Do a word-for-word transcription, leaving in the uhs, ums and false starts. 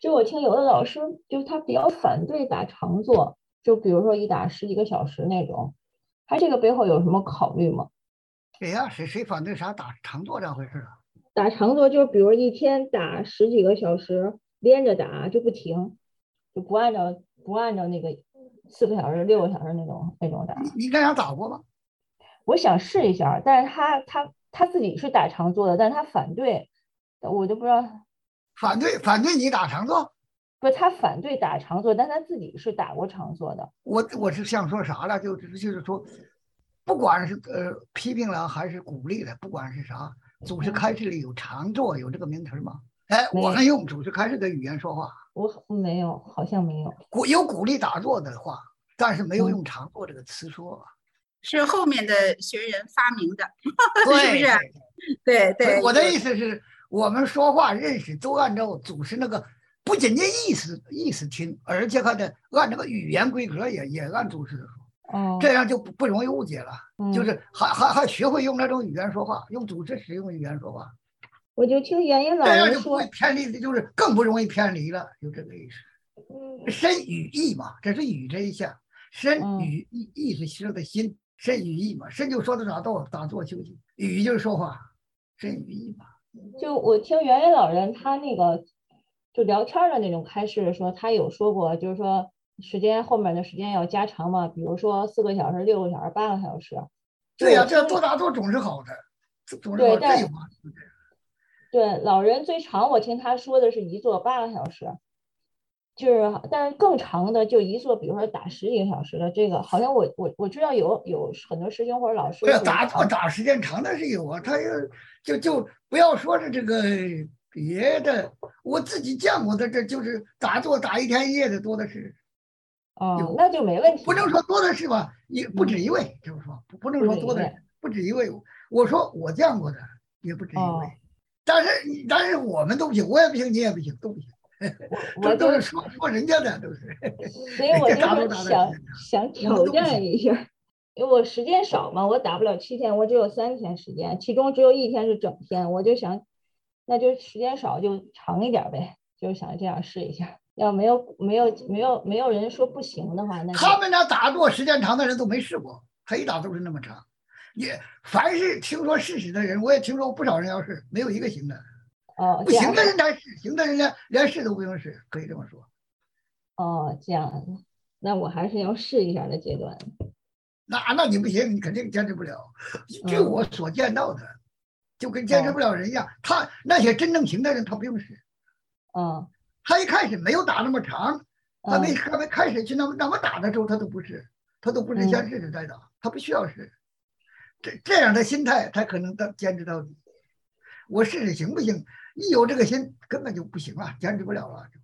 就我听有的老师，就是他比较反对打长坐，就比如说一打十几个小时那种，他这个背后有什么考虑吗？ 谁呀、谁谁反对啥打长坐这回事啊？ 打长坐就是比如一天打十几个小时，连着打就不停，就不按照不按照那个四个小时、六个小时那种那种打。 你你这样打过吗？ 我想试一下，但是他他他自己是打长坐的，但是他反对，我就不知道， 反对反对你打长坐？ 不是他反对打长坐，但他自己是打过长坐的。 我我是想说啥了？就是就是说，不管是呃批评了还是鼓励了，不管是啥，组织嗯， 开始里有常坐有这个名词吗？哎，我没， 们用组织开始的语言说话， 我没有，好像没有。 鼓有鼓励打坐的话，但是没有嗯， 用常坐这个词说。 是后面的学人发明的，是不是？ 对对， 对对， 所以我的有意思是，我们说话认识都按照组织那个，不仅仅意思意思听，而且还得按那个语言规格也也按组织的说。这哦， 样就不不容易误解了，就嗯， 是还还还学会用那种语言说话，用组织使用语言说话， 我就听原因老这样就不会人说， 偏离，就是更不容易偏离了，就这个意思。 嗯身语意嘛，这是语这一项，身嗯， 语意意是说的心，身语意嘛，身就说的打坐打坐休息，语就是说话，身语意嘛。 就我听原因老人他那个就聊天的那种开示说，他有说过，就是说时间后面的时间要加长嘛，比如说四个小时、六个小时、八个小时。就对呀、 我听， 这做打坐总是好的，总是对， 好，这有但嘛？ 对老人最长我听他说的是一坐八个小时，就是但是更长的就一坐，比如说打十几个小时的这个，好像我我我知道有有很多师兄或者老师不要是打坐打时间长的是有啊，他要就就不要说是这个别的，我自己见过的，这就是打坐打一天一夜的多的是， 哦， 有那就没问题了。 不能说多的是吧，也不止嗯， 一位，就是说不不能不说多的是， 止一位。 不止一位。我说我见过的也不止一位， 哦， 但是但是我们都不行，我也不行，你也不行，都不行， 我都我就都是说说人家的，都是所以我就人家打坐说想打的时间长， 想我们挑都不行。 战一下，因为我时间少嘛，我打不了七天，我只有三天时间，其中只有一天是整天，我就想，那就时间少就长一点呗，就想这样试一下。要没有没有没有没有人说不行的话，那就他们那打坐时间长的人都没试过，他一打都是那么长。也凡是听说事实的人，我也听说不少人要试，没有一个行的。不行哦这样的人才试，行的人连连试都不用试，可以这么说。 哦这样，那我还是要试一下的阶段。 那那你不行，你肯定坚持不了。据嗯我所见到的，就跟坚持不哦了人一样。他那些真正行的人，他不用试。 嗯他一开始没有打那么长，还没嗯还没开始去那么那么打的时候，他都不试，他都不是先嗯试试再打，他不需要试。这这样的心态，他可能到坚持到底。我试试行不行？一有这个心，根本就不行了，坚持不了了。